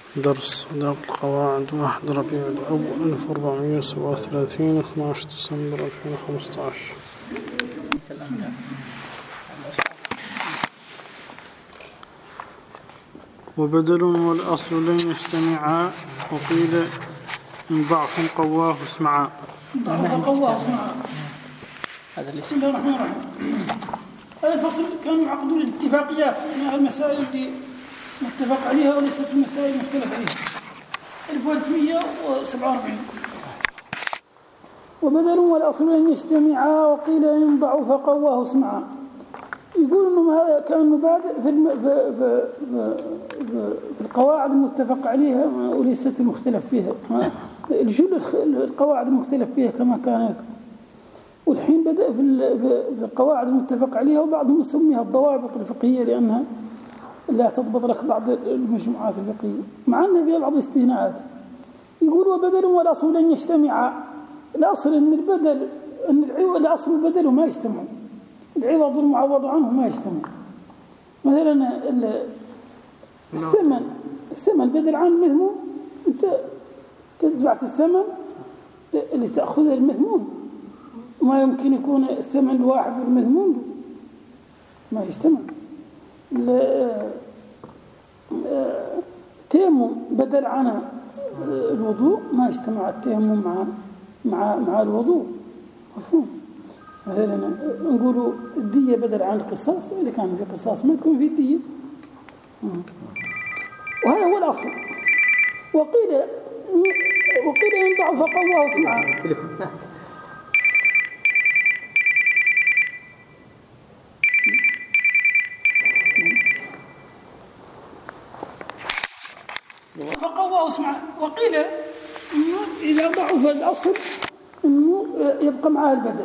درس صداق القواعد 1 ربيع الأول 1437 12 ديسمبر 2015. وبدل والأصل لن يجتمعا وقيل إن ضعف قواه اسمعا. بسم الله الرحمن الرحيم. هذا الفصل كانوا يعقدون الاتفاقيات من المسائل اللي متفق عليها وليست المسائل مختلف عليها. 1347. وبدل والأصل أن يجتمعا وقيل إن ضعف قواه اسمعا. يقول إنه هذا كان مبادئ في القواعد المتفق عليها وليست المختلف فيها. الجل القواعد المختلف فيها كما كانت. والحين بدأ في القواعد المتفق عليها، وبعضهم يسميها الضوابط الفقهية لأنها لا تضبط لك بعض المجموعات الفقهية، مع أن فيها بعض الاستثناءات. يقول وبدل والأصل أن يجتمعا. الأصل أن البدل الأصل البدل ما يجتمع، العوض والمعوض عنه ما يجتمع. مثلا الثمن بدل عن المذموم، أنت تدفع الثمن اللي تأخذه المذموم، ما يمكن يكون الثمن الواحد والمذموم ما يجتمع. التيمم بدل عن الوضوء ما يجتمع التيمم مع الوضوء، مفهوم؟ مثلا نقولوا الدية بدل عن القصاص، إذا كان في قصاص ما تكون في الدية، وهذا هو الأصل. وقيل إن ضعف قواه اسمعا. فقواه اسمعا. وقيل إنه إذا ضعف الأصل إنه يبقى معاه البدل.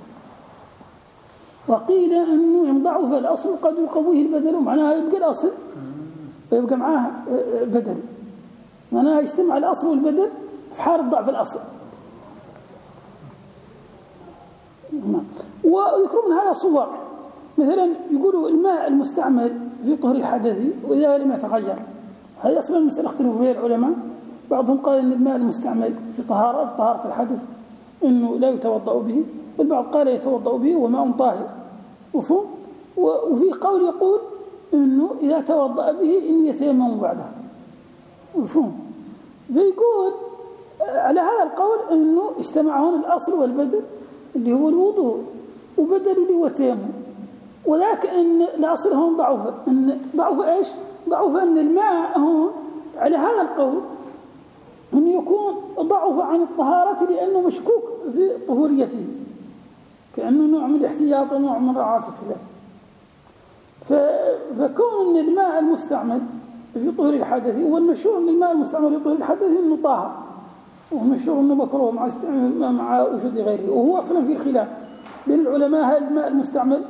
وقيل إنه إن ضعف الأصل قد يقويه البدل، ومعناها يبقى الأصل ويبقى معاه بدل، معناها يجتمع الأصل والبدل في حال ضعف الأصل. ويذكرون من هذا صور، مثلا يقولوا الماء المستعمل في طهر الحدث وإذا لم يتغير، هذه أصلا المسألة اختلفوا فيها العلماء. بعضهم قال إن الماء المستعمل في طهارة الحدث إنه لا يتوضأ به، والبعض قال يتوضأ به وماء طاهر، مفهوم؟ وفي قول يقول إنه إذا توضأ به إن يتيمم بعده، مفهوم؟ فيقول على هذا القول إنه اجتمع هنا الأصل والبدل اللي هو الوضوء، وبدل اللي هو التيمم، وذاك أن الأصل هون ضعف إيش؟ ضعف أن الماء هون على هذا القول أن يكون ضعف عن الطهارة لأنه مشكوك في طهوريته، كأنه نوع من الاحتياط ونوع من رعاية الخلاف. فكون أن الماء المستعمل في طهور الحدث، والمشهور أن الماء المستعمل في طهور الحدث أنه طاهر، والمشهور أنه مكروه مع وجود غيره. وهو أصلا في خلاف بين العلماء هل الماء المستعمل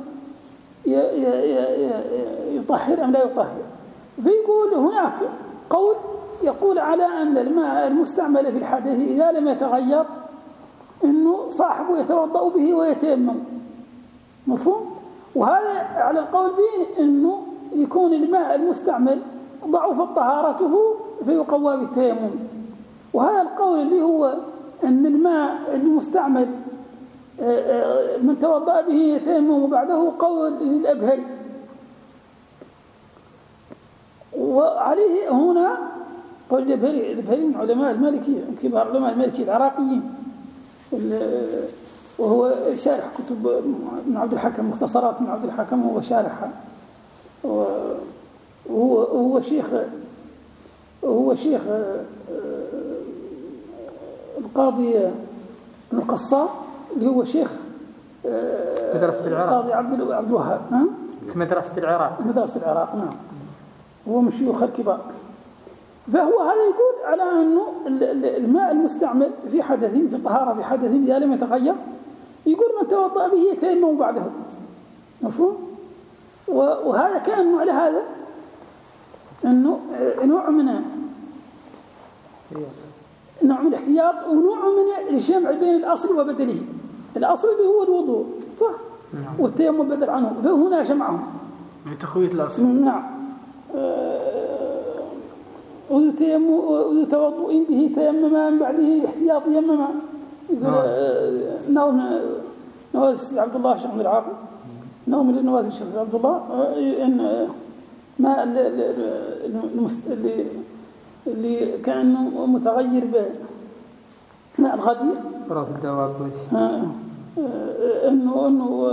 يطهر أم لا يطهر. فيقول هناك قول يقول على أن الماء المستعمل في الحدث إذا لم يتغير إنه صاحبه يتوضأ به ويتيمم، مفهوم؟ وهذا على القول به إنه يكون الماء المستعمل ضعف طهارته فيقوى بالتيمم. وهذا القول اللي هو أن الماء المستعمل من توضأ به يتيمم بعده قول الأبهري. وعليه هنا قول الأبهري من علماء المالكية، كبار علماء المالكية العراقيين، وهو شارح كتب ابن عبد الحكم، مختصرات ابن عبد الحكم، وهو شارحها. وهو شيخ القاضي ابن القصار اللي هو شيخ مدرسة العراق، القاضي عبد الوهاب في مدرسة العراق. نعم، هو من شيوخ الكبار. فهو هذا يقول على أنه الماء المستعمل في حدث، في طهارة حدث إذا لم يتغير، يقول من توضأ به يتيمم بعده، مفهوم؟ وهذا كأنه على هذا أنه نوع من الاحتياط ونوع من الجمع بين الأصل وبدله. الأصل اللي هو الوضوء، صح؟ والتيمم بدل عنه، فهنا جمعهم من تقوية الأصل. نعم. وذو توضؤ به تيمما من بعده احتياط يمما. نواز السيد عبد الله الشيخ عبد العاقل من نواز الشيخ عبد الله ان ما اللي كأنه متغير بماء الغدير راس الدواب انه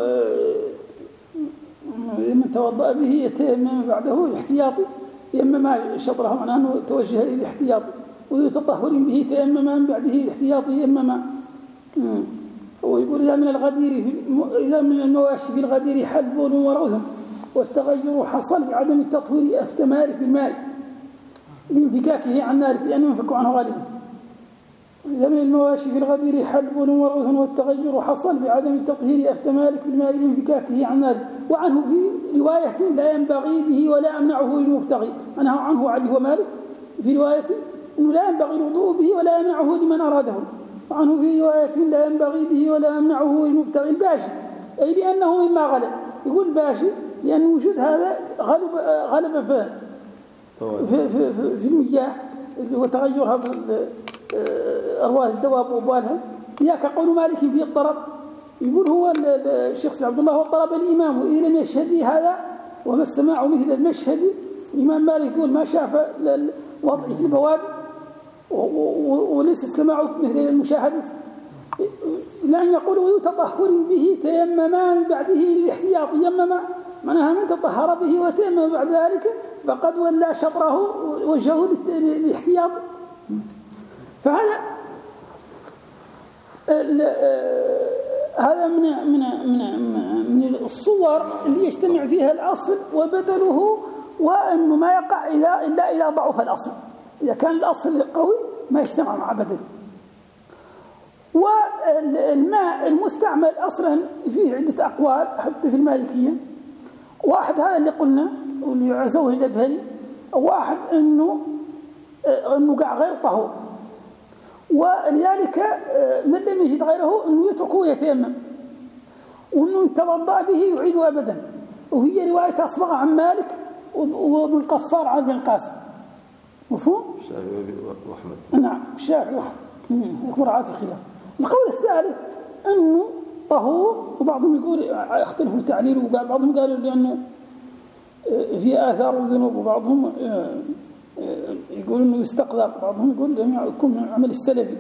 من توضأ به يتيمم بعده الاحتياطي يمما شطره، معناه انه توجه الى الاحتياطي. وذو تطهر به تيمما من بعده الاحتياطي يمما. ويقول إذا من الغدير إذا من المواشي في الغدير حلب وروث والتغير حصل بعدم التطهير أفتى مالك بالماء لانفكاكه عن ذلك لأنه ينفك عنه غالبا. إذا من المواشي في الغدير حلب وروث والتغير حصل بعدم التطهير أفتى مالك بالماء لانفكاكه عن ذلك. وعنه في رواية لا ينبغي به ولا أمنعه للمبتغي، أنه عنه علي ومالك في رواية أنه لا ينبغي الوضوء به ولا يمنعه لمن أراده. وعنه في رواية لا ينبغي به ولا يمنعه للمبتغي الباشي، أي لأنه مما غلب. يقول باشي لأن وجود هذا غلب في المياه وتغيرها في أرواح الدواب وأبوالها. ياك قول مالك في الطرب، يقول هو الشيخ عبد الله هو الطرب الإمام، وإذا لم يشهد هذا وما السماع مثل المشهد. الإمام مالك يقول ما شاف وضعية البوادي وليس السماع مثل المشاهدة، لأن يقول ويتطهر به تيمما من بعده للاحتياط يمما، معناها من تطهر به وتيمم بعد ذلك فقد ولى شطره وجهه للاحتياط. فهذا هذا من الصور اللي يجتمع فيها الأصل وبدله، وأنه ما يقع إلا إذا ضعف الأصل. إذا كان الأصل قوي ما يجتمع مع بدله. والماء المستعمل أصلا فيه عدة أقوال حتى في المالكية. واحد هذا اللي قلنا واللي عزوه الأبهري، واحد أنه قاع غير طهور، ولذلك من لم يجد غيره أنه يتركه يتيمم، وأنه توضأ به يعيده أبدا. وهي رواية أصبغ عن مالك وابن القصار عن ابن القاسم. مفهوم؟ الشافعي وأحمد. نعم الشافعي وأحمد مراعاة الخلاف. القول الثالث أنه طهور، وبعضهم يقول اختلفوا تعليله، وبعضهم قالوا لأنه في آثار الذنوب، وبعضهم يقول أنه يستقذر، بعضهم يقول لم يكن من عمل السلفي.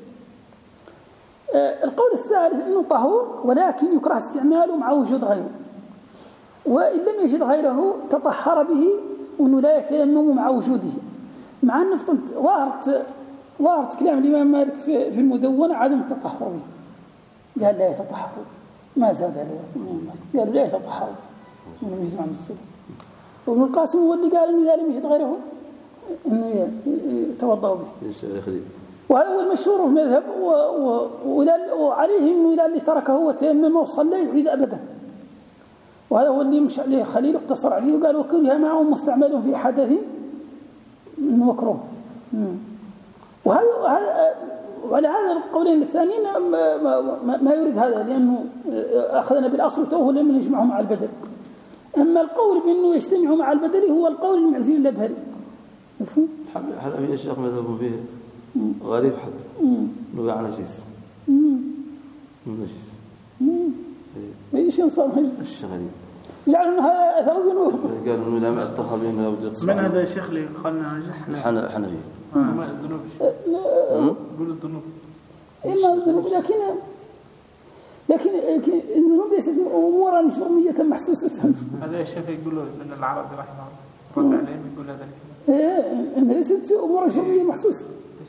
القول الثالث أنه طهور ولكن يكره استعماله مع وجود غيره، وإن لم يجد غيره تطهر به وأنه لا يتيمم مع وجوده. مع أن ظهرت كلام الإمام مالك في المدونة عدم التطهر به، قال لا يتطهر، ما زاد عليه الإمام مالك، قال لا يتطهر من يجمع من السلف. وابن القاسم هو اللي قال إنه إذا لم يجد غيره إنه يتوضأ به. وهذا هو المشهور في المذهب، وعليه إنه إذا اللي تركه وتيمم وصلى يعيد أبدا. وهذا هو اللي مش عليه خليل اقتصر عليه وقال وكره معه مستعمل في حدث مكروه. وعلى هذا القولين الثانيين ما يريد هذا، لأنه أخذنا بالأصل توه لم نجمعه مع البدل. أما القول بأنه يجتمع مع البدل هو القول المعزل الأبهري. مفهوم؟ حنفي الشيخ مذهبهم فيه غريب حتى نوع نجس نجس أي شيء صار نجس الشيء غريب جعلوا هذا أثر ذنوب. قالوا إنه لم الطهر به من هذا يا شيخ اللي قالنا نجس؟ حنفي. ما الذنوب؟ قول الذنوب. إما الذنوب، لكن الذنوب ليست أمورا شرمية محسوسة. هذا الشافعي يقول من العرب رحمه الله رد عليهم يقول هذا الكلام. إنها ليست أمورا شرمية محسوسة.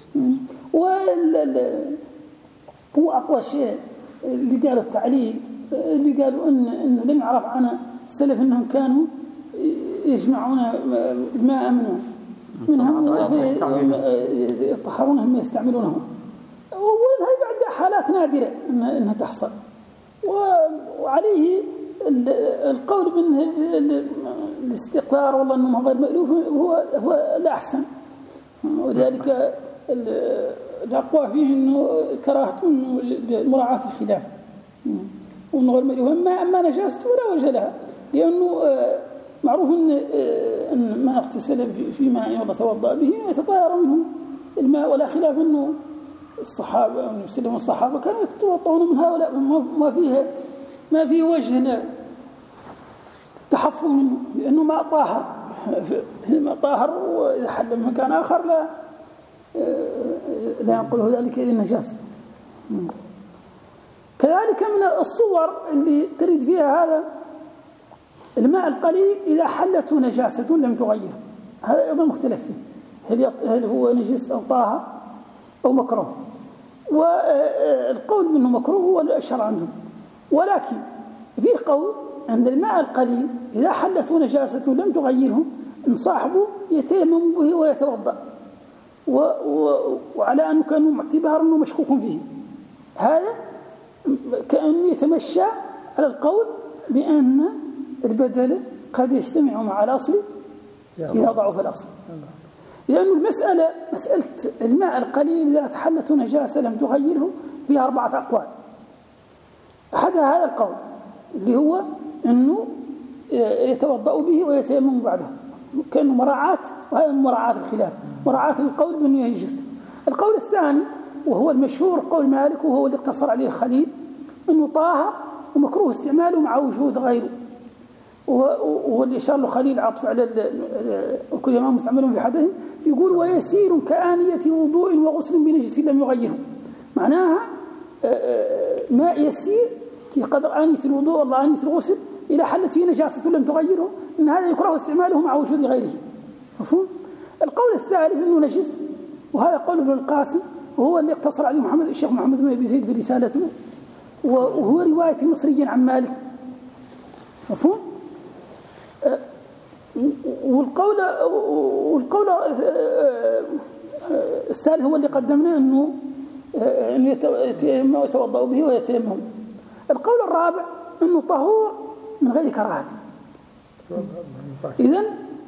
وأقوى شيء اللي قالوا التعليل، اللي قالوا إنه لم يعرف عن السلف أنهم كانوا يجمعون الماء منها يطهرونه مما يستعملونه. وهذه بعد حالات نادرة أنها تحصل. وعليه القول من الاستقرار والله أنه غير مألوف هو الأحسن. ولذلك الأقوى فيه أنه كراهة مراعاة الخلاف وأنه غير مألوف. أما نجاسته ولا وجه لها، لأنه معروف أن ما اغتسل في ماء وتوضأ به ويتطهر منه الماء، ولا خلاف أنه الصحابة وسلم الصحابة كانوا يتوضؤون من هؤلاء، ما فيه وجه التحفظ منه، لأنه ماء طاهر، وإذا حل من مكان آخر لا ينقله ذلك إلى النجاسة. كذلك من الصور اللي تريد فيها هذا الماء القليل إذا حلته نجاسة لم تغيره، هذا أيضا مختلف فيه، هل هو نجس أو طاهر أو مكروه، والقول بأنه مكروه هو الأشهر عندهم. ولكن في قول أن الماء القليل إذا حلته نجاسة لم تغيره إن صاحبه يتيمم به ويتوضأ، وعلى أنه كان معتبر أنه مشكوك فيه، هذا كأنه يتمشى على القول بأن البدل قد يجتمع مع الأصل إذا ضعف الأصل، لأن مسألة الماء القليل إذا حلته نجاسة لم تغيره فيها 4 أقوال. أحدها هذا القول اللي هو أنه يتوضأ به ويتيمم بعده، كأنه مراعاة، وهذا مراعاة الخلاف، مراعاة القول بأنه يجوز. القول الثاني وهو المشهور قول مالك، وهو اللي اقتصر عليه خليل، أنه طاهر ومكروه استعماله مع وجود غيره، وهو اللي أشار له خليل عطف على كل ما مستعمل في حدث، يقول ويسير كآنية وضوء وغسل بنجس لم يغيره، معناها ماء يسير في قدر آنية الوضوء والله آنية الغسل إلى حلت فيه نجاسة لم تغيره، إن هذا يكره استعماله مع وجود غيره. مفهوم؟ القول الثالث أنه نجس، وهذا قول ابن القاسم، وهو اللي اقتصر عليه الشيخ محمد بن أبي زيد في رسالته، وهو رواية مصري عن مالك. مفهوم؟ والقول الثالث هو اللي قدمناه، أنه يتوضأ به ويتيمم. القول الرابع أنه طهور من غير كراهة. إذن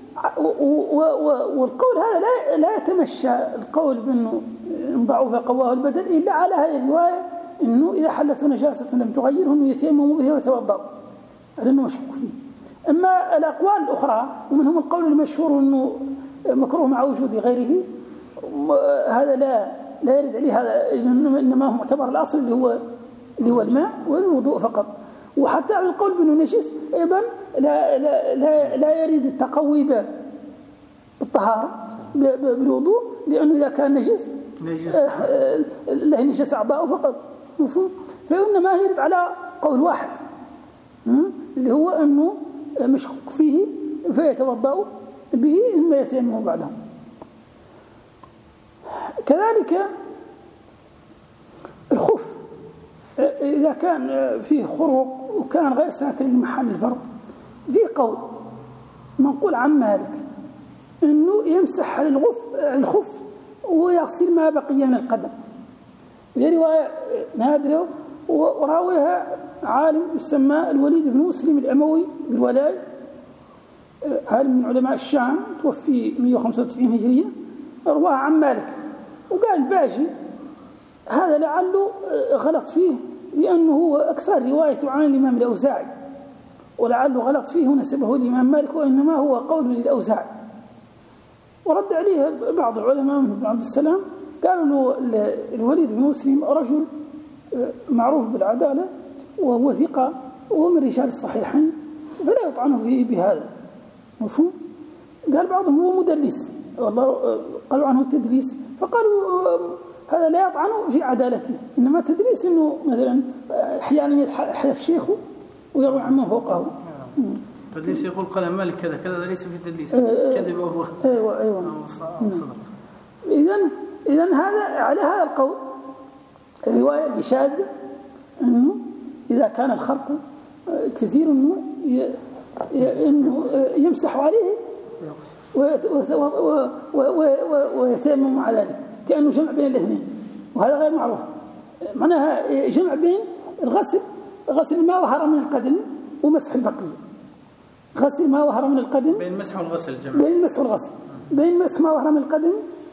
والقول هذا لا يتمشى القول بأنه ضعف قواه البدل إلا على هذه الرواية، أنه إذا حلته نجاسة لم تغيره أنه يتيمم به ويتوضأ، لأنه مشكوك فيه. أما الأقوال الأخرى ومنهم القول المشهور أنه مكروه مع وجود غيره، هذا لا يرد عليه، هذا إنما هو معتبر الأصل اللي هو الماء والوضوء فقط. وحتى القول بأنه نجس أيضا لا يريد التقوي بالطهارة بالوضوء، لأنه إذا كان نجس لا نجس أعضاءه فقط. مفهوم؟ فإنما يرد على قول واحد اللي هو أنه مشكوك فيه فيتوضأ به ثم يتيمم بعده. كذلك الخف إذا كان فيه خروق وكان غير ساتر لمحل الفرض، في قول منقول عن مالك أنه يمسح على الخف ويغسل ما بقي من القدم. هذه رواية نادرة وراويها عالم يسمى الوليد بن مسلم الأموي بالولاي، عالم من علماء الشام توفي 195 هجرية، رواها عن مالك. وقال باجي هذا لعله غلط فيه، لأنه هو أكثر روايته عن الإمام الأوزاعي، ولعله غلط فيه ونسبه الإمام مالك، وإنما هو قول للأوزاعي. ورد عليه بعض العلماء من عبد السلام، قالوا له الوليد بن مسلم رجل معروف بالعدالة وهو ثقة وهو من رجال الصحيحين، فلا يطعنه فيه بهذا. مفهوم؟ قال بعضهم هو مدلس، والله قالوا عنه التدليس، فقالوا هذا لا يطعن في عدالته، إنما تدليس إنه مثلا أحيانا يحلف شيخه ويروي عن من فوقه. تدليس يقول قال مالك كذا كذا، ليس في تدليس، كذب أو أيوة صدق. إذن هذا على هذا القول الرواية اللي شاذة، إنه إذا كان الخرق كثير إنه يمسح عليه ويتيمم على ذلك، كأنه جمع بين الاثنين، وهذا غير معروف. معناها جمع بين غسل ما ظهر من القدم ومسح البقية، غسل ما ظهر من القدم بين المسح والغسل، الجمع بين المسح والغسل، بين مسح ما ظهر من القدم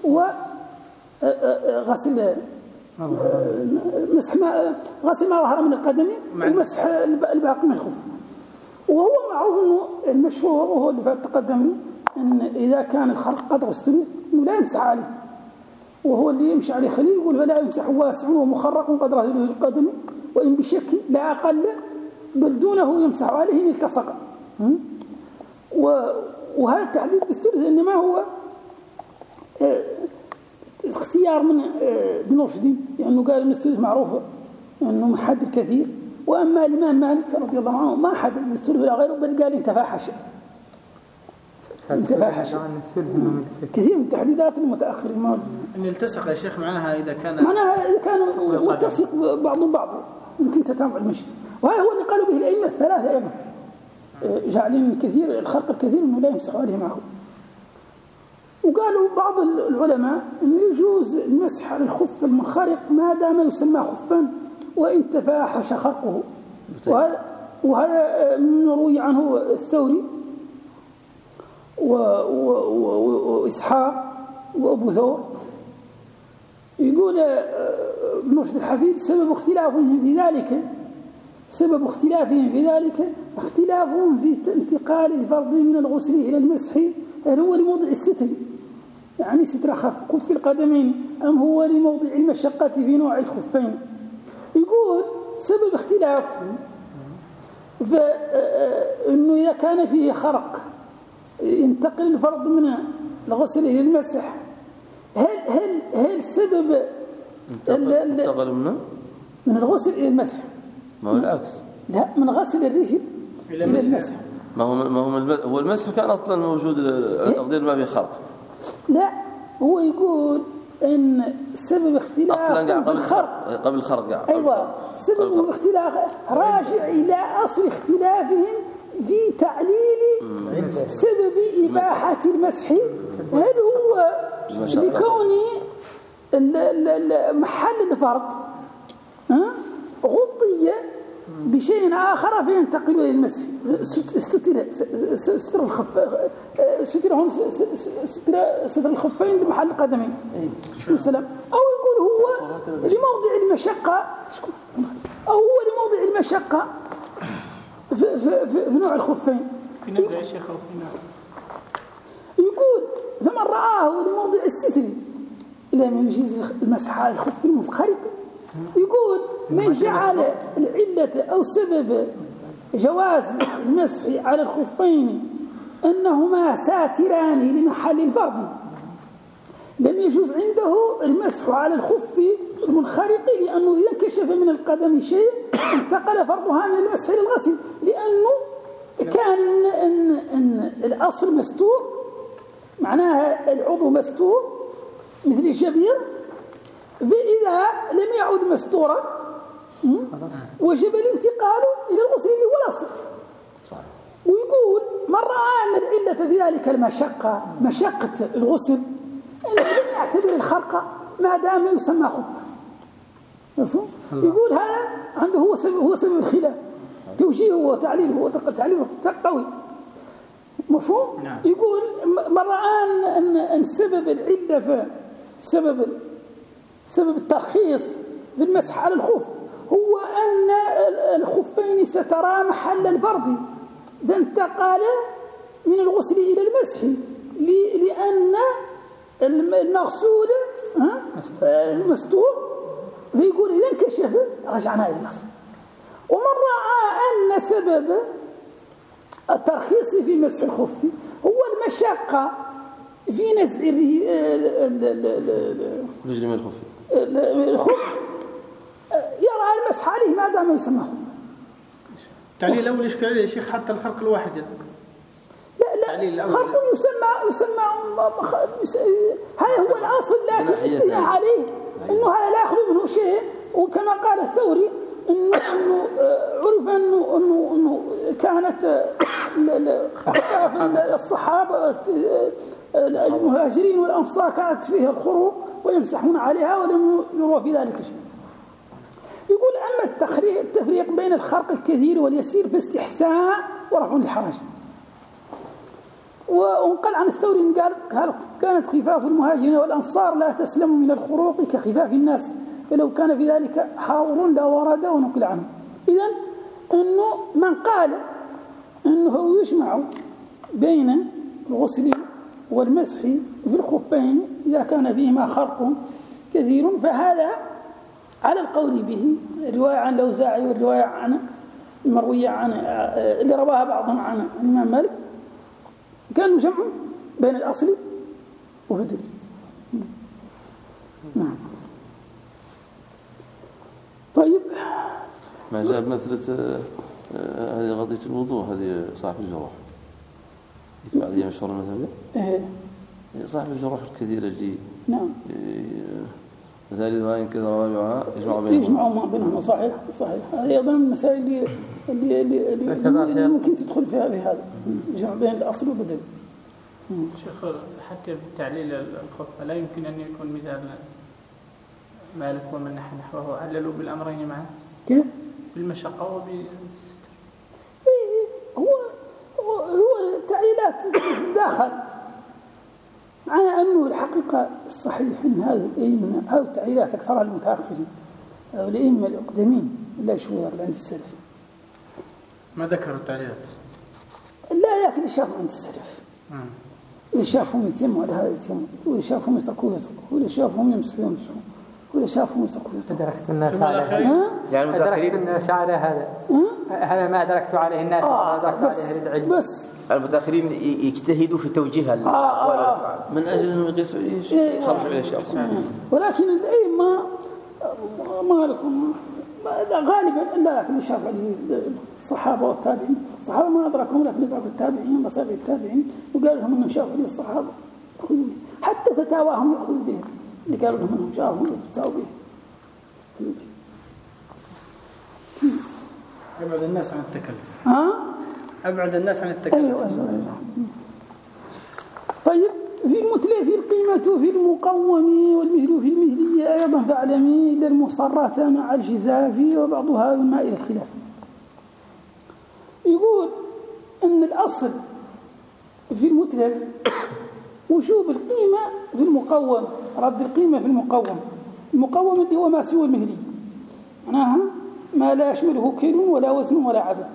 وغسل غسل ما ظهر من القدم ومسح الباقي من الخف. وهو معروف أنه المشهور وهو اللي تقدم أن إذا كان الخرق قدر الثلث أنه لا يمسح عليه، وهو اللي يمشي عليه خليل يقول فلا يمسح واسع ومخرق قدر ثلث القدم وإن بشكل لا أقل بل دونه يمسح عليه إن التصق. وهذا التحديد بالثلث إنما هو اختيار من ابن رشد، لأنه قال أن الثلث معروفة أنه محدد كثير، وأما الإمام مالك رضي الله عنه ما حدد بالثلث ولا غيره بل قال انتفاحش كثير من تحديدات المتأخرين. أن يلتصق يا شيخ معناها إذا كان ملتصق بعضهم بعض يمكن تتابع المشي، وهذا هو اللي قالوا به الأئمة الثلاثة أيضا، جعلين كثير الخلق الكثير أنه لا يمسح عليه معه. وقالوا بعض العلماء أنه يجوز المسح على الخف المنخرق ما دام يسمى خفا وإن تفاحش خرقه، وهذا من روي عنه الثوري وإسحاق وأبو ثور. يقول ابن رشد الحفيد سبب اختلافهم في ذلك اختلافهم في انتقال الفرض من الغسل إلى المسح، هل هو لموضع الستر يعني ستر كف القدمين أم هو لموضع المشقة في نوع الخفين. يقول سبب اختلاف فإنه إذا كان فيه خرق ينتقل الفرض من الغسل إلى المسح، هل سبب انتقل من الغسل إلى المسح؟ ما هو العكس، لا من غسل الرجل إلى المسح. ما هو المسح كان أصلا موجود تقدير ما في خرق. لا هو يقول إن سبب اختلاف الخرق قبل الخرق أيوة سبب الاختلاف راجع إلى أصل اختلافهم في تعليل سبب إباحة المسح، هل هو لكون محل الفرض غطي بشيء آخر فينتقل إلى المسح، ستر الخف ستر الخفين لمحل القدمين مثلا، أو يقول هو لموضع المشقة في نوع الخفين. في نزع الشيخ يقول فمن رآه لموضع الستر لم يجيز المسح على الخف المنخرق. يقول من جعل العلة أو سبب جواز المسح على الخفين أنهما ساتران لمحل الفرض لم يجوز عنده المسح على الخف المنخرق، لأنه إذا انكشف من القدم شيء انتقل فرضها من المسح إلى الغسل، لأنه كان إن الأصل مستور معناها العضو مستور مثل الجبير، فإذا لم يعد مستورا وجب الانتقال إلى الغسل اللي هو الأصل. ويقول من رأى أن العلة في ذلك مشقة الغسل أنه لم يعتبر الخرق ما دام يسمى خفا. مفهوم؟ يقول هذا عنده هو سبب الخلاف، توجيهه وتعليله وتعليله قوي. مفهوم؟ نعم. يقول من رأى أن سبب العلة سبب الترخيص في المسح على الخف هو أن الخفين سترى محل الفرض فانتقل من الغسل إلى المسح، لأن المغسول مستور، فيقول إذا انكشف رجعنا إلى الأصل. ومن رأى أن سبب الترخيص في مسح الخف هو المشقة في نزع رجل من الخف يرى المسح عليه ما دام يسمى خف. التعليل الأول إشكالية يا شيخ حتى الخرق الواحد لا خرق يسمى هذا هو الأصل، لكن استثناء عليه إنه هذا لا يخلو منه شيء. وكما قال الثوري إنه عرف إنه كانت الصحابة المهاجرين والأنصار كانت فيها الخروق ويمسحون عليها ولم يروا في ذلك شيء. يقول أما التفريق بين الخرق الكثير واليسير فاستحسان ورفع الحرج. وانقل عن الثوري قال كانت خفاف المهاجرين والأنصار لا تسلم من الخروق كخفاف الناس، فلو كان في ذلك حاضر لا ورد ونقل عنه. إذن أنه من قال أنه يجمع بين الغسل والمسح في الخفين إذا كان فيهما خرق كثير، فهذا على القول به. رواية عن الأوزاعي والرواية عن المروية عن اللي رواها بعضهم عن الإمام مالك كان جمع بين الأصل وبدله. نعم. طيب، ما جاء بمثلة هذه قضية الوضوء، هذه صاحب الجروح بعد أيام الشهر مثلا صاحب الجروح الكثيرة اللي نعم ثالثها كذا رابعها يجمعوا بينهم. صحيح. هذه أيضا المسائل اللي ممكن تدخل فيها في هذا الجمع بين الأصل والبدل. شيخ، حتى بالتعليل الخف لا يمكن أن يكون مثال مالك ومن نحوه عللوا بالأمرين معا كيف؟ بالمشقة وبالستر. هو التعليلات تتداخل، معنى أنه الحقيقة الصحيح أن هذه الأئمة أو التعليلات أكثرها المتأخرين أو الأئمة الأقدمين لا شوية عند السلف ما ذكروا التعليلات، لا لكن شافوا عند السلف، اللي شافهم يتم على هذا يتم، واللي شافهم يتركوا يتركوا، واللي شافهم يمسحوا يمسحوا، واللي شافهم يتركوا يتركوا. أدركت الناس على هذا، يعني أدركت الناس على هذا ما أدركت عليه الناس، أدركت عليه العلم. بس المتأخرين يجتهدوا في توجيه من أجل أنهم يقيسوا خرجوا إلى الشيء. ولكن الأئمة ما لكم غالبا لا، لكن اللي شاف عليه الصحابة والتابعين، الصحابة ما أدركهم لكن أدركوا التابعين وتابع التابعين وقالوا لهم أنهم شافوا عليه الصحابة حتى فتاواهم يأخذ به، اللي قالوا لهم أنهم شافوا وفتاوا به. أبعد الناس عن التكلف. أبعد الناس عن التكلف. أيوة. طيب، في المتلف في القيمة في المقوم والمثل في المثلية أيضا فاعلمي إلا المصرات مع الجزاف وبعضها ينمى إلى الخلاف. يقول أن الأصل في المتلف وجوب القيمة في المقوم، رد القيمة في المقوم. المقوم اللي هو ما سوى المثلي، معناها ما لا يشمله كيل ولا وزن ولا عدد.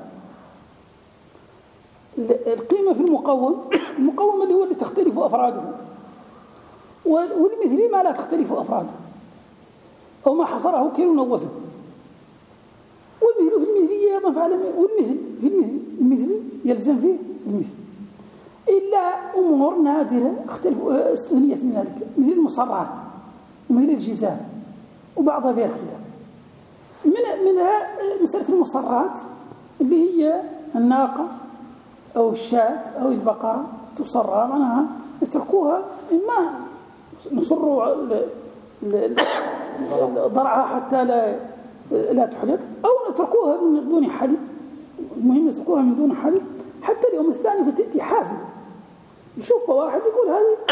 القيمة في المقوم اللي هو اللي تختلف أفراده، والمثلي ما لا تختلف أفراده أو ما حصره كيل أو وزن. والمثل في المثلية أيضا فعلم، والمثل في المثل يلزم فيه المثل إلا أمور نادرة استثنيت من ذلك، مثل المصرات ومثل الجزام وبعضها فيها الخلاف. منها مسألة المصرات اللي هي الناقة أو الشاة أو البقرة تصرى، معناها يتركوها إما نصروا ضرعها حتى لا تحلب، أو نتركوها من دون حلب. المهم نتركوها من دون حلب حتى اليوم الثاني فتأتي حافل يشوف واحد يقول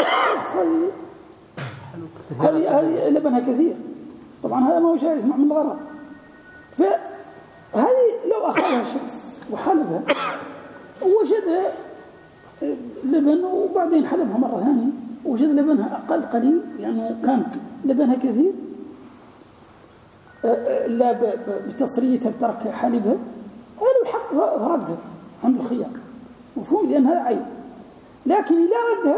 هذه لبنها كثير، طبعا هذا ما هو شيء يسمع من الغرض. فهذه لو أخذها الشخص وحلبها ووجد لبن وبعدين حلبها مرة ثانية ووجد لبنها أقل قليل، يعني كانت لبنها كثير، لا بتصريتها بترك حلبها، هذا له الحق فردها عند الخيار، مفهوم، لأن هذا عيب. لكن إذا ردها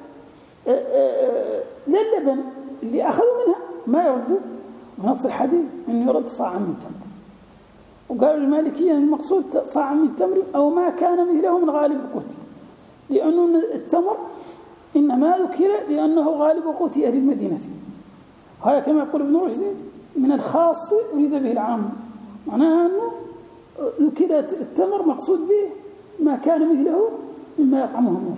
للبن اللي أخذوا منها ما يردوا، بنص الحديث أنه يرد صاعا من تمر. وقالوا المالكية المقصود صاعا من تمر أو ما كان مثله من غالب القوت، لأن التمر إنما ذكر لأنه غالب قوت أهل المدينة، وهذا كما يقول ابن رشد من الخاص أريد به العام، معناها أنه ذكر التمر مقصود به ما كان مثله مما يطعمه الناس.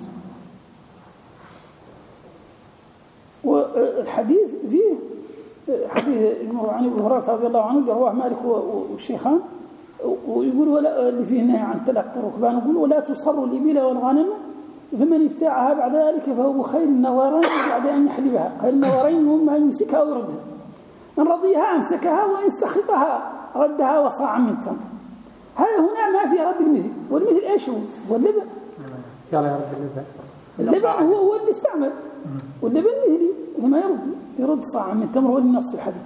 والحديث فيه حديث عن ابن هريرة رضي الله عنه رواه مالك والشيخان، ويقول ولا اللي فيه النهي عن تلقي الركبان، يقول ولا تصر الإبل والغنم فمن ابتاعها بعد ذلك فهو بخير النوارين بعد أن يحلبها. خير النوارين هم أن يمسكها ويردها، إن رضيها أمسكها وإن سخطها ردها وصاعا من تمر. هذا هنا ما في رد المثل، والمثل إيش هو؟ واللبن. قال يرد اللبن هو اللي استعمل، واللبن مثلي فما يرد صاعا من تمر ولنص الحديث.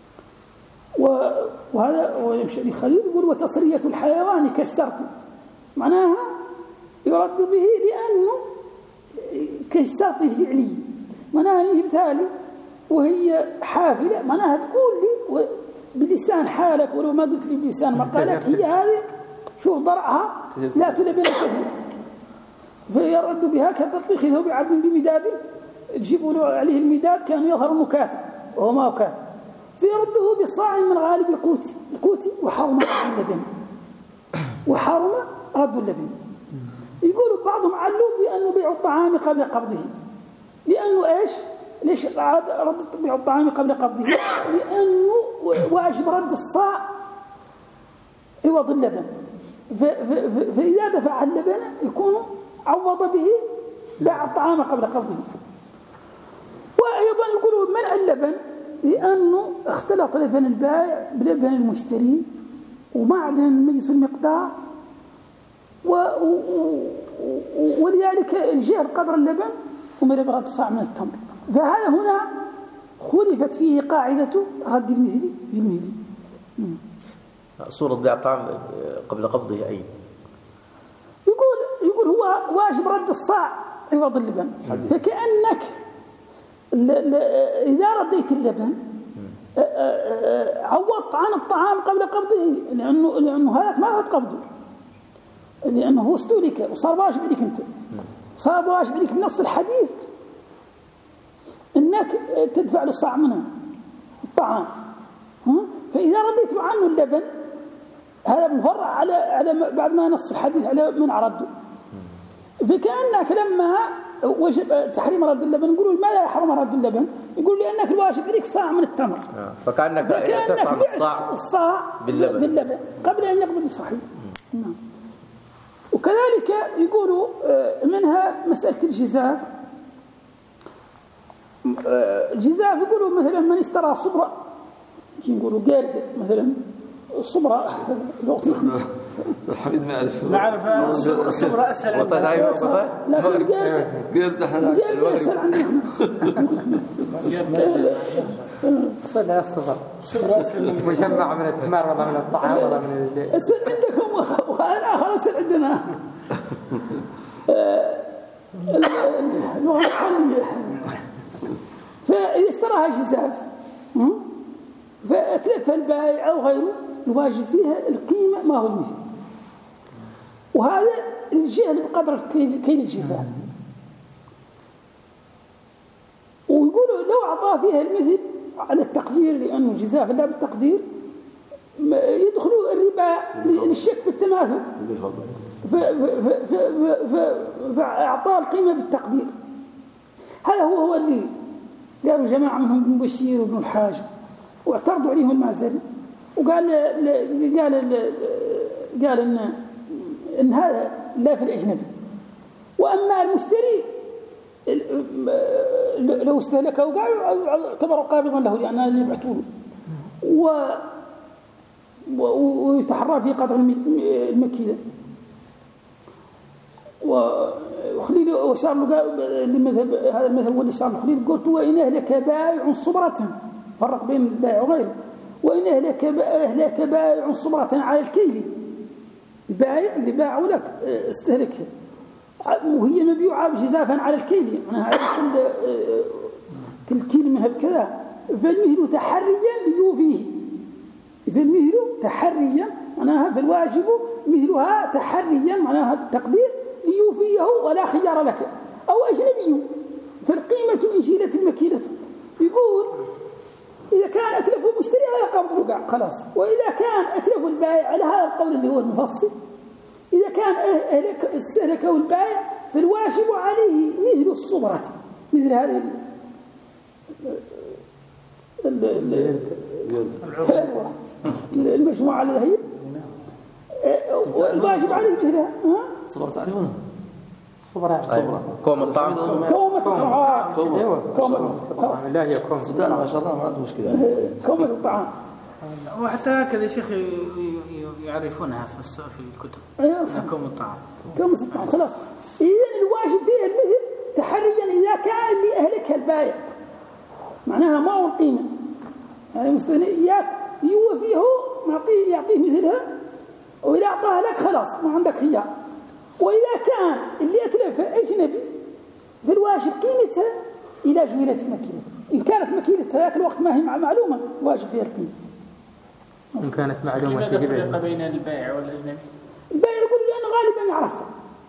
وهذا ويمشي خليل يقول وتصرية الحيوان كالشرط معناها يرد به لأنه كالشرط الفعلي. معناها نجيب تالي وهي حافلة، معناها تقول لي بلسان حالك ولو ما قلت لي بلسان مقالك هي هذه شوف ضرعها لا تلبن كثير، فيرد بها كتلطيخ ثوب عبد بمداد تجيبوا له عليه المداد كان يظهر انه كاتب وهو ما هو كاتب، فيرده بصاع من غالب القوت وحرم رد اللبن. وحرم رد اللبن. يقولوا بعضهم علوا بأنه بيع الطعام قبل قبضه، لأنه إيش؟ ليش رد بيع الطعام قبل قبضه؟ لأنه واجب رد الصاع عوض اللبن، فإذا دفع اللبن يكون عوض به باع الطعام قبل قبضه. وأيضا يقولوا منع اللبن لأنه اختلط لبن البائع بلبن المشتري وما عندنا نميز المقدار، ولذلك الجهل قدر اللبن وما يبغى تصاع من التمر. فهذا هنا خلفت فيه قاعدة رد المثل بالمثل. صورة بيع الطعام قبل قبضه أي يقول هو واجب رد الصاع عوض اللبن، فكأنك إذا رديت اللبن عوضت عن الطعام قبل قبضه، لأنه هذا ما هو قبضه، لأنه هو استهلك وصار واجب عليك أنت، صار واجب عليك بنص الحديث أنك تدفع له صاع منه الطعام. فإذا رديت عنه اللبن هذا مفرع على بعد ما نص الحديث على من عرضه، فكأنك لما وجب تحريم رد اللبن نقولوا ما لا يحرم رد اللبن، يقول لأنك الواجب عليك صاع من التمر، فكأنك تطعم الصاع باللبن قبل أن يقبض صحيح. نعم. وكذلك يقولوا منها مسألة الجزاف. الجزاف يقولوا مثلا من اشترى صبرة يقولوا قاردة مثلا صبرة الحميد ما يعرف الصبرة أسهل عندنا، لكن قاردة أسهل عندنا. صدق الصبر مجمع من التمر ولا من الطعام ولا من أسهل عندكم والآخر أسهل عندنا. اللغة الحالية فإذا اشتراها جزاف فأتلف البائع أو غيره الواجب فيها القيمة ما هو المثل، وهذا الجهل بقدر كيل الجزاف. ويقولوا لو أعطاه فيها المثل على التقدير، لأنه الجزاف لا بالتقدير يدخلوا الربا للشك بالتماثل، فأعطاه القيمة بالتقدير. هذا هو اللي قالوا جماعة منهم ابن بشير وابن الحاج واعترضوا عليهم المازري، وقال إن هذا لا في الأجنبي، وأما المشتري لو استهلكه وقال اعتبروا قابضا له لأنه اللي يبعثوا له، ويتحرى في قدر المكيلة. وخليل وشار له المذهب، هذا المذهب هو اللي شار خليل قلت وإن أهلك بائع صبرة، فرق بين البائع وغيره، وإن أهلك بائع صبرة على الكيل، البائع اللي باعوا لك استهلكها وهي مبيوعة بجزافا على الكيل، معناها على كل كيل منها بكذا، فالمهل تحريا ليوفيه، فالمهل تحريا معناها فالواجب مهلها تحريا معناها التقدير ليوفيه ولا خيار لك، أو أجنبي فالقيمة إن جيلت المكيلة. يقول إذا كان أتلف المشتري على قبض رقع خلاص، وإذا كان أتلف البائع على هذا القول اللي هو المفصل، إذا كان استهلكه البائع فالواجب عليه مثل الصبرة، مثل هذه المجموعة اللي هي الواجب عليه مثلها. صبرة تعرفونها؟ صبرة كوم الطعام، كومة الطعام، كومة لا هي كومة السودان ما شاء الله ما عنده مشكلة كومة الطعام. وحتى هكذا يا شيخ يعرفونها في الكتب كوم الطعام، كومة الطعام خلاص. إذن الواجب فيها المثل تحريا إذا كان اللي أهلكها البائع، معناها ما هو القيمة، يعني مستغني إياك يوفيه يعطيه مثلها، وإذا أعطاها لك خلاص ما عندك خيار. وإذا كان اللي أتلف أجنبي فالواجب قيمتها إلى جهلة مكيلته. إن كانت مكيلتها ذاك الوقت ما هي معلومة واجب فيها القيمة. إن كانت معلومة. لماذا فرق بين البائع والأجنبي؟ البائع يقول لأنه غالبا يعرفها.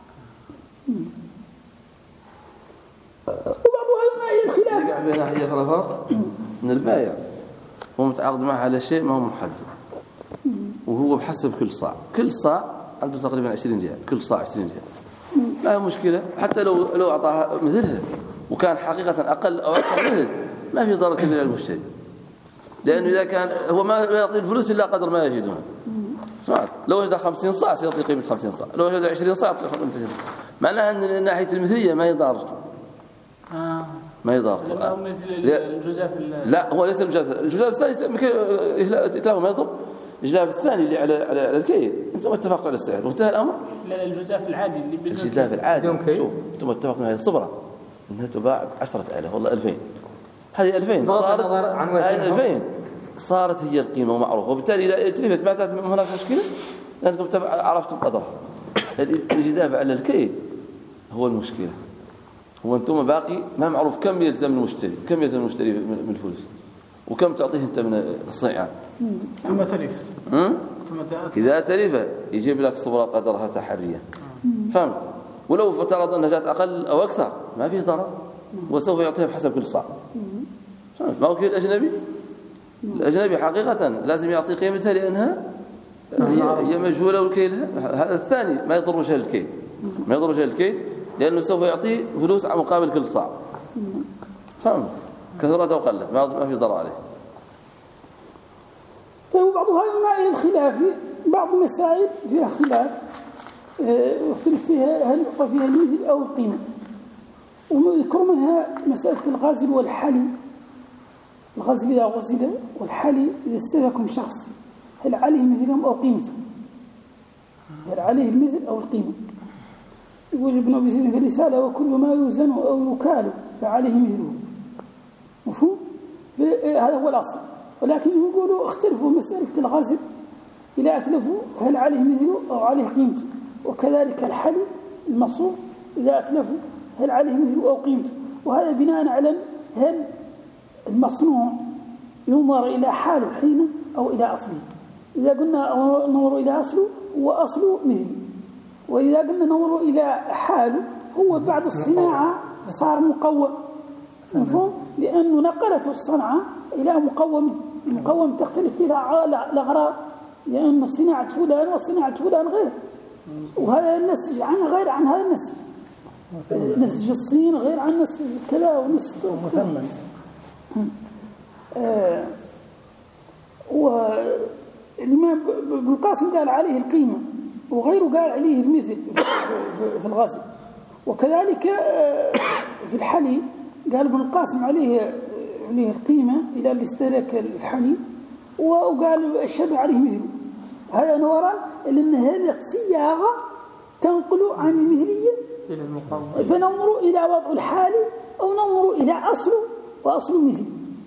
وبعضها يمايل الخلاف. يقع بين ناحية خلافات من البائع هو متعاقد معه على شيء ما هو محدد، وهو بحسب كل صاع عنده تقريبا 20 ريال، كل صاع 20 ريال، ما هي مشكلة. حتى لو أعطاها مثلها وكان حقيقة أقل أو أكثر مثل ما في ضرر كبير للمشتري، لأنه إذا كان هو ما يعطي الفلوس إلا قدر ما يجدونه. سمعت؟ لو وجد 50 صاع سيعطي قيمة 50 صاع، لو وجد 20 صاع يعطي قيمة 20 صاع. معناها أن ناحية المثلية ما يضارته. ما يضارته. لا مثل الجزاف. لا هو ليس الجزاف الثاني إتلافه ما يضر. الجزاف الثاني اللي على الكيل أنتم اتفقوا على السعر وانتهى الأمر. لا الجزاف العادي اللي الجزاف العادي شوف أنتم اتفقوا على الصبرة إنها تباع ب10,000 والله 2000. هذه 2000 صارت 2000 صارت هي القيمة ومعروفة، وبالتالي إذا تلفت ما كانت هناك مشكلة لأنكم عرفتم قدرها. الجزاف على الكيل هو المشكلة. هو أنتم باقي ما معروف كم يلزم المشتري من الفلوس وكم تعطيه أنت من الصناعة. ثم تلف. إذا تلف يجيب لك صبرة قدرها تحرية. فهمت؟ ولو فترض أنها جاءت أقل أو أكثر ما فيه ضرر، وسوف يعطيها بحسب كل صاع. ما هو كي الأجنبي حقيقة لازم يعطي قيمتها لأنها هي مجهولة وكيلها. هذا الثاني ما يضر وجه الكيل، لأنه سوف يعطي فلوس مقابل كل صاع. فهم كثرت أو قلت ما في ضرر عليه. طيب بعضها يمايل الخلاف، بعض المسائل فيها خلاف يختلف فيها هل يعطى فيها المثل أو القيمة. ويذكر منها مسألة الغازل والحلي. الغزل إذا غزل والحلي إذا استهلكهم شخص هل عليه مثلهم أو قيمته؟ هل عليه المثل أو القيمة؟ يقول ابن أبي زيد في الرسالة وكل ما يوزن أو يكال فعليه مثله. مفهوم؟ هذا هو الأصل. ولكن يقولوا اختلفوا مسألة الغزل إذا أتلفوا هل عليه مثله أو عليه قيمته، وكذلك الحلي المصروف إذا أتلفوا هل عليه مثله أو قيمته. وهذا بناء على هل المصنوع ينظر إلى حاله حين أو إلى أصله. إذا قلنا ننظر إلى أصله هو أصله مثل، وإذا قلنا ننظر إلى حاله هو بعد الصناعة صار مقوم. مفهوم؟ لأنه نقلته الصنعة إلى مقوم تختلف فيها الأغراض، لأن صناعة فلان وصناعة فلان غير، وهذا النسج غير عن هذا النسج. نسج الصين غير عن نسج كذا ونسج مثمن. والإمام ابن القاسم قال عليه القيمة، وغيره قال عليه المثل في الغزل. وكذلك في الحلي قال ابن القاسم عليه القيمة إلى اللي استهلك الحلي، وقال الشاب عليه مثله. هذا نورا لأن هذه الصياغة تنقل عن المثلية إلى المقاومة، فننظر إلى وضع الحالي أو ننظر إلى أصله وأصل مثل.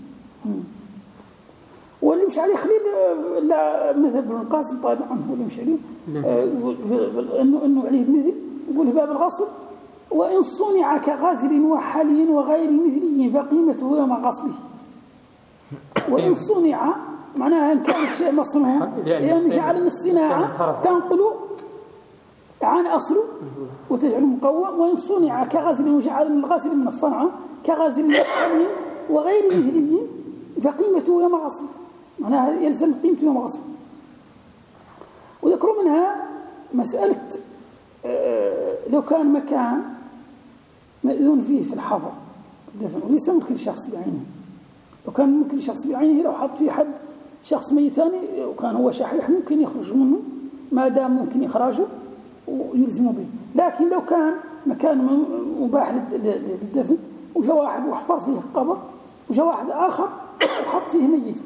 واللي مش عليه خليل لا مثل ابن القاسم طالع عنه، واللي مش عليه إنه عليه المثل يقول باب الغصب وإن صنع كغزل وحلي وغير مثلي فقيمته يوم غصبه. وإن صنع معناها إن كان الشيء مصنوع، لأن جعل من الصناعة تنقل عن أصله وتجعله مقوم. وإن صنع كغزل وجعل من الغزل من الصنعة كغزل وحلي وغير مثلي فقيمته يوم غصبه، معناها يلزم قيمته يوم غصبه. وذكروا منها مسألة لو كان مكان مأذون فيه في الحظر الدفن وليس ملك لشخص بعينه، لو كان ملك لشخص بعينه لو حط فيه حد شخص ميت ثاني وكان هو شحيح ممكن يخرج منه ما دام ممكن إخراجه ويلزم به. لكن لو كان مكان مباح للدفن وجاء واحد وحفر فيه قبر وجاء واحد آخر وحط فيه ميت،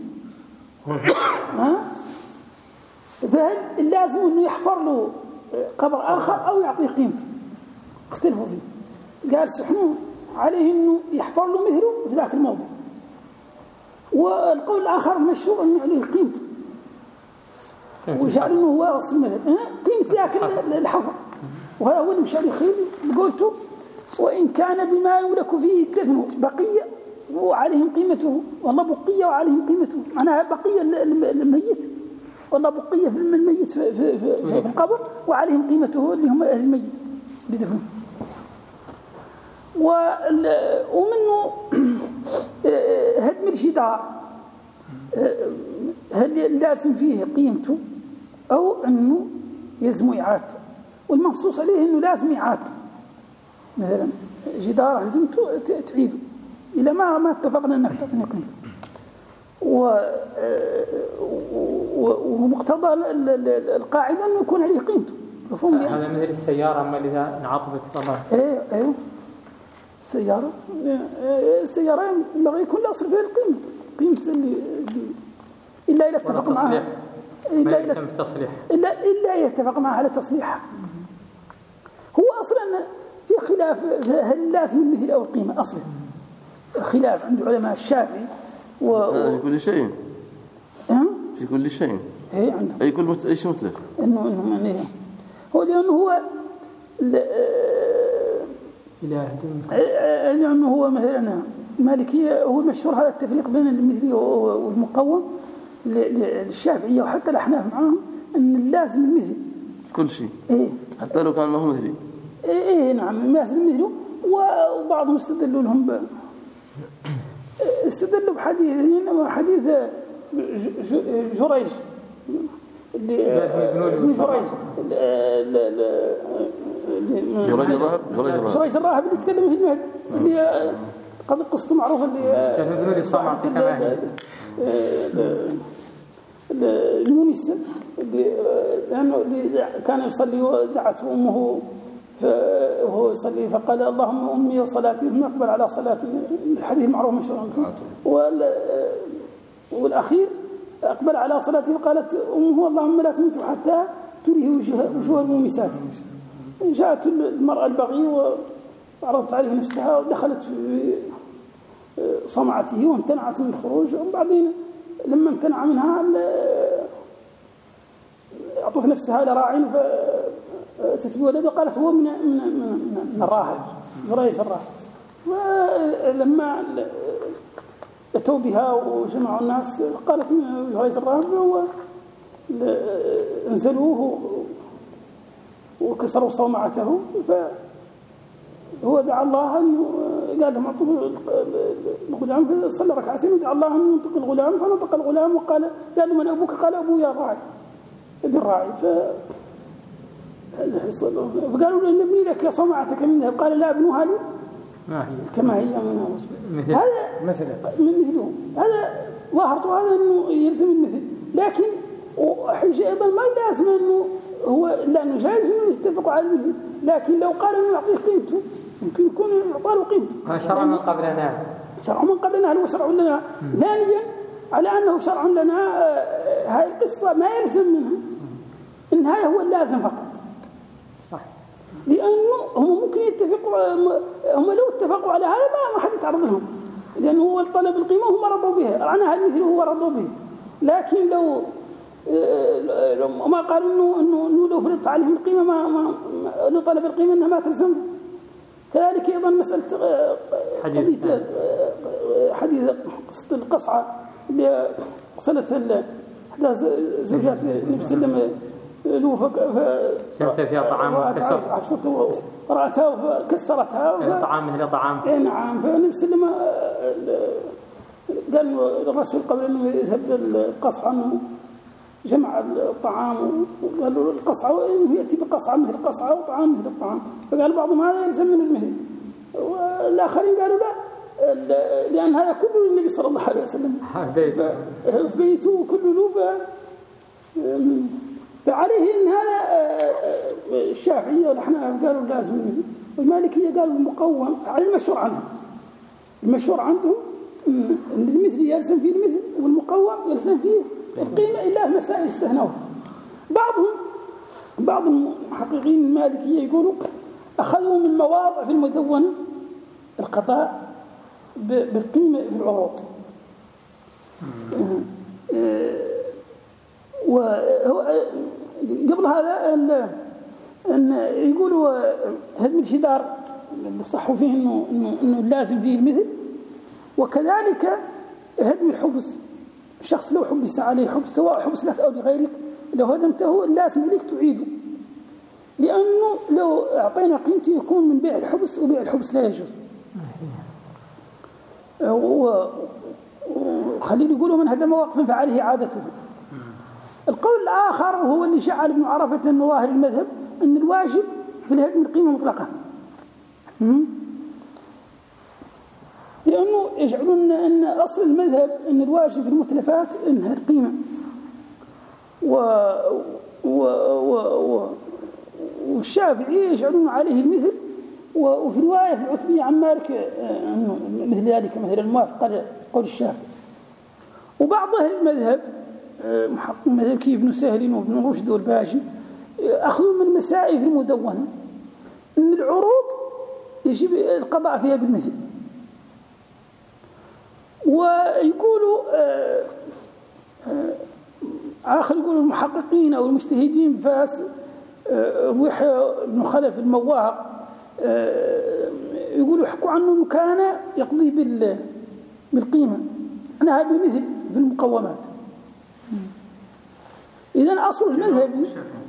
فهل اللازم أنه يحفر له قبر آخر أو يعطيه قيمته؟ اختلفوا فيه. قال سحنون عليه أنه يحفر له مثله في ذاك الموضع، والقول الآخر مشهور أنه عليه قيمته وجعل أنه هو أصل مثل قيمة ذاك الحفر. وهذا هو المشار الخير قلته. وإن كان بما يملك فيه الدفن بقية وعليهم قيمته، والله بقية وعليهم قيمته، معناها بقية الميت، والله بقية في الميت في القبر وعليهم قيمته اللي هم أهل الميت بدفنه. ومنه هدم الجدار، هل لازم فيه قيمته أو أنه يلزم إعادته؟ والمنصوص عليه أنه لازم إعادته، مثلا جدار هزمته تعيده إلى ما اتفقنا أنك تعطيني قيمته. ومقتضى القاعدة أنه يكون عليه قيمته. هذا مثل السيارة أما إذا انعطفت فضل. أيوه السيارة ينبغي يكون الأصل فيها القيمة، قيمة اللي إلا إذا اتفق معها، إلا يتفق معها على تصليحها. هو أصلا في خلاف هل لازم المثل أو القيمة، أصلا خلاف عند علماء الشافعي في كل شيء. في كل شيء. عنده. أي كل إيش متلف. إنه يعني هو لأنه هو لأنه هو مثلا المالكية هو المشهور هذا التفريق بين المثلي والمقوم للشافعية وحتى الأحناف معهم أن اللازم المثل في كل شيء. حتى لو كان ما هو مثلي. نعم لازم المثل. وبعضهم استدلوا لهم استدلوا بحديثين، حديث جريج ابن جريج الراهب اللي تكلم في المهد اللي قد قصته معروفة اللي صاحبت المنسة اللي كان يصلي ودعته أمه وهو يصلي فقال اللهم أمي وصلاتي ثم يقبل على صلاتي، الحديث معروف مشهور. والأخير أقبل على صلاته وقالت أمه اللهم لا تمت حتى تريه وجوه المومسات. جاءت المرأة البغي وعرضت عليه نفسها ودخلت في صمعته وامتنعت من الخروج. وبعدين لما امتنع منها أعطت نفسها لراعي فتتولد وقالت هو من الراهب جريج الراهب. ولما أتوا بها وجمعوا الناس قالت من جريج الراهب هو انزلوه وكسروا صومعته. فهو دعا الله أنه قال لهم اعطوه الغلام فصلى ركعتين ودعا الله أن ينطق الغلام فنطق الغلام وقال قال له من أبوك؟ قال أبويا الراعي ابن الراعي. فقالوا له نبني لك صومعتك منها قال لا ابنها لي كما هي منها. هذا مثله هذا ظاهرته هذا أنه يلزم المثل، لكن وحيش أيضا ما لازم أنه هو لأنه جائز أنه يتفقوا على المثل، لكن لو قال أنه يعطيه قيمته يمكن يكون يعطى له قيمته. شرع من قبلنا، شرع من قبلنا هل هو شرع لنا؟ ثانيا على أنه شرع لنا هاي القصة ما يلزم منها النهاية هو اللازم فقط. صح. لأنه هم ممكن يتفقوا، هم لو اتفقوا على هذا ما حد يتعرض لهم، لأنه هو طلب القيمة هم رضوا بها، عنها المثل هو رضوا به. لكن لو ما قالوا إنه لو فرضت عليهم القيمة ما لو طلب القيمة إنها ما تلزم. كذلك أيضا مسألة حديث قصة القصعة اللي قصلت إحدى زوجات النبي صلى الله عليه وسلم شمت فيها طعام كسر عفصته ورأتها وكسرتها طعام مثل طعام. نعم. فالنبي صلى الله عليه وسلم قال الرسول قبل أنه يذهب القصعة أنه جمع الطعام وقال له القصعة وإنه يأتي بقصعة مثل القصعة وطعام مثل الطعام. فقال بعضهم هذا يلزم من المثل، والآخرين قالوا لا لأن هذا كله للنبي صلى الله عليه وسلم في بيته كله له. فعليه إن هذا الشافعية والأحناف قالوا لازم المثل، والمالكية قالوا المقوم على المشهور عندهم. المشهور عندهم أن المثل يلزم فيه المثل والمقوم يلزم فيه القيمة إلا مسائل استثنوها. بعض المحققين المالكية يقولوا أخذوا من مواضع في المدونة القضاء بالقيمة في العروض. وقبل هذا أن يقولوا هدم الجدار اللي صحوا فيه إنه لازم فيه المثل، وكذلك هدم الحبس. الشخص لو حبس عليه حبس، سواء حبس لك أو لغيرك، لو هدمته لازم لك تعيده، لأنه لو أعطينا قيمته يكون من بيع الحبس، وبيع الحبس لا يجوز. وخليل يقولوا من هدم وقفا فعليه عادته. القول الآخر هو اللي جعل ابن عرفة من ظاهر المذهب أن الواجب في الهدم القيمة مطلقة، لأنه يجعلون أن أصل المذهب أن الواجب في المتلفات أنها القيمة، والشافعي يجعلون عليه المثل. وفي رواية في العتبية عن مالك أنه مثل ذلك مثل الموافق قول الشافعي. وبعض أهل المذهب محقق المذهب كابن سهل وابن رشد والباجي أخذوا من مسائل في المدونة أن العروض يجب القضاء فيها بالمثل. ويقولوا آخر يقولوا المحققين أو المجتهدين فاس ويحيى بن خلف المواهق يقولوا يحكوا عنه كان يقضي بالقيمة، أنا هذا بالمثل في المقومات. إذن أصل المذهبي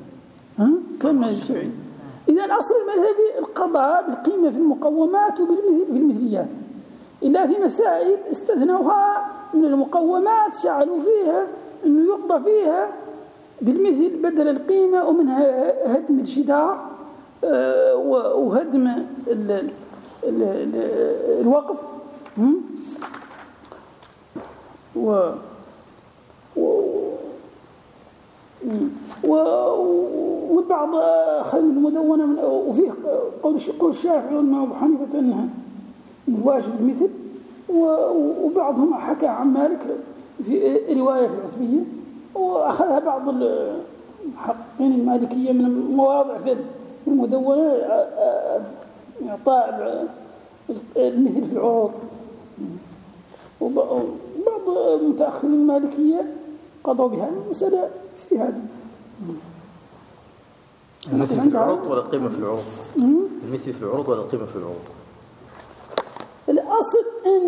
إذن أصل المذهبي القضاء بالقيمة في المقومات وبالمثل في المثليات، إلا في مسائل استثنوها من المقومات شعلوا فيها أنه يقضى فيها بالمثل بدل القيمة، ومنها هدم الجدار وهدم الوقف والبعض أخذ المدونة وفيه قول الشافعي والإمام أبو حنيفة أنها الواجب المثل، وبعضهم حكى عن مالك في رواية في العتبية، وأخذها بعض المحققين المالكية من مواضع في المدونة إعطاء المثل في العروض. وبعض المتأخرين المالكية قضوا بها مسألة اجتهادية. المثل في العروض ولا القيمة في العروض؟ المثل في العروض ولا القيمة في العروض؟ الأصل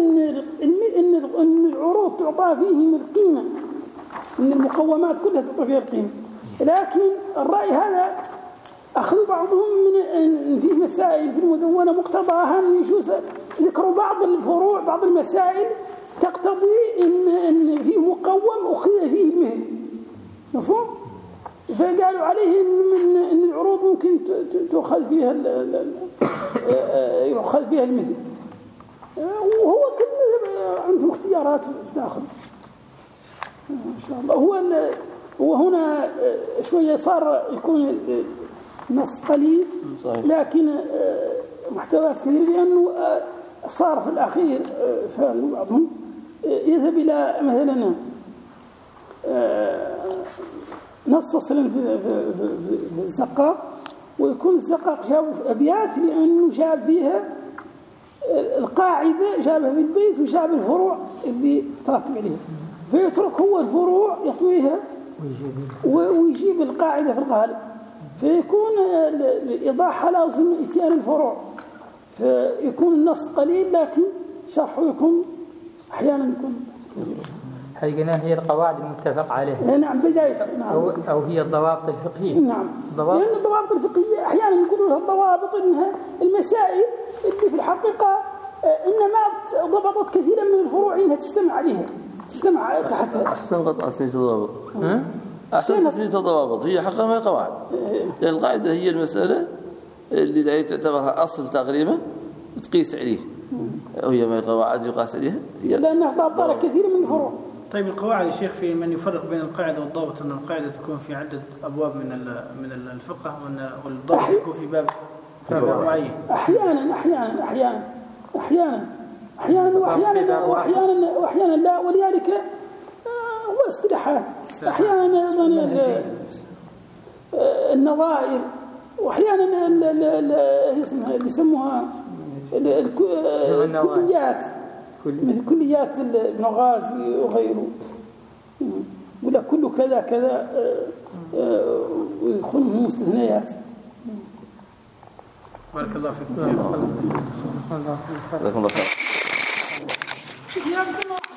أن العروض تعطى فيهم القيمة، أن المقومات كلها تعطى فيها القيمة، لكن الرأي هذا أخذ بعضهم من فيه مسائل في المدونة مقتضاها أن يجوز ذكروا بعض الفروع، بعض المسائل تقتضي أن فيه مقوم أخذ فيه المثل، مفهوم؟ فقالوا عليه أن العروض ممكن تأخذ فيها يؤخذ فيها المثل، وهو كل عندهم اختيارات داخل إن شاء الله. هو هنا شوية صار يكون نص قليل لكن محتويات كثيرة، لأنه صار في الأخير فبعضهم يذهب إلى مثلا نص صلا في الزقاق، ويكون الزقاق جابه في أبيات لأنه جاب فيها القاعدة جابها في البيت وجاب الفروع اللي ترتب عليها، فيترك هو الفروع يطويها ويجيب القاعدة في الغالب، فيكون الإيضاح لازم إتيان الفروع، فيكون النص قليل لكن شرحه يكون أحيانا يكون كثير. حقيقة هي القواعد المتفق عليها. نعم بداية. نعم. أو هي الضوابط الفقهية. نعم. لأن الضوابط الفقهية أحيانا يقولون لها الضوابط إنها المسائل اللي في الحقيقة إنما ضبطت كثيرا من الفروع إنها تجتمع عليها، تجتمع تحتها. أحسن قطعة تسمية الضوابط. أحسن تسمية الضوابط هي حقا ما قواعد، لأن القاعدة هي المسألة اللي تعتبرها أصل تقريبا وتقيس عليه، وهي ما قواعد يقاس عليها لأنها ضابطة كثير من الفروع. طيب القواعد يا شيخ في من يفرق بين القاعدة والضابط أن القاعدة تكون في عدة أبواب من الفقه والضابط يكون في باب معين. أحيانا لا، ولذلك هو اصطلاحات أحيانا النظائر، وأحيانا اللي يسموها الكليات مثل كليات ابن غازي وغيره، ولا كل كذا كذا ويكون مستثنيات. بارك الله فيكم. جزاكم الله خير.